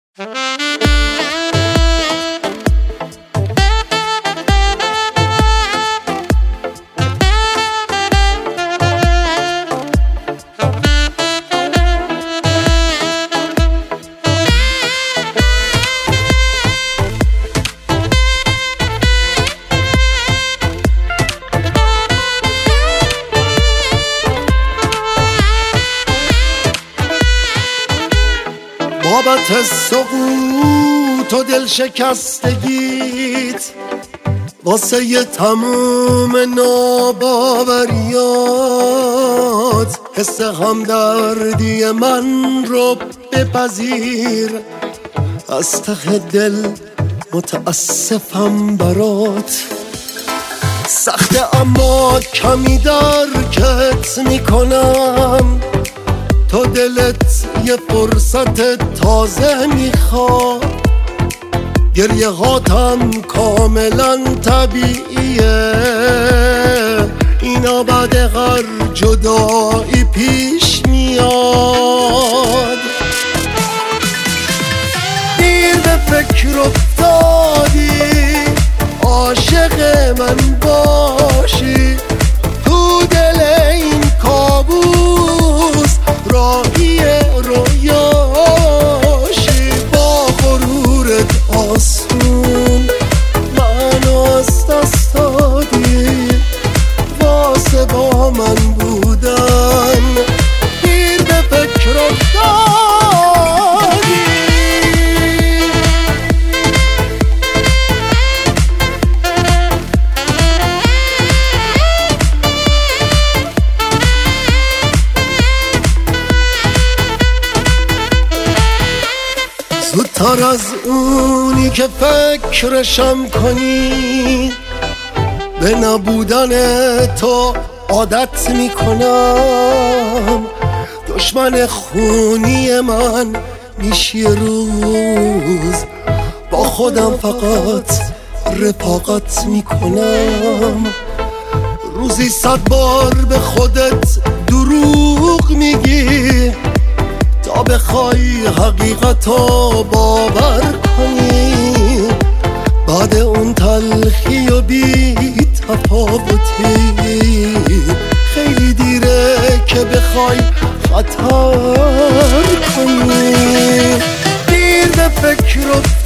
بابت سقوط و دل شکستگیت، واسه ی تموم ناباوریات، حس همدردی من رو بپذیر، از ته دل متاسفم برات. سخته اما کمی درکت میکنم، تو دلت یه فرصت تازه میخواد. گریه هاتم کاملا طبیعیه، اینا بعد هر جدایی پیش میاد. دیر به فکر افتادی عاشق من باشی، تو دل این کابوس راهی رویاشی. با غرورت آسون منو از دست دادی، واسه با من بودن دیر به فکر افتادی. زودتر از اونی که فکرشم کنی، به نبودن تو عادت میکنم. دشمن خونی من میشی روز، با خودم فقط رفاقت میکنم. روزی 100 بار به خودت دروغ میگی، تا بخوای حقیقتو باور کنی. بعد اون تلخی و بی تفاوتی، خیلی دیره که بخوای خطر کنی. دیر به فکر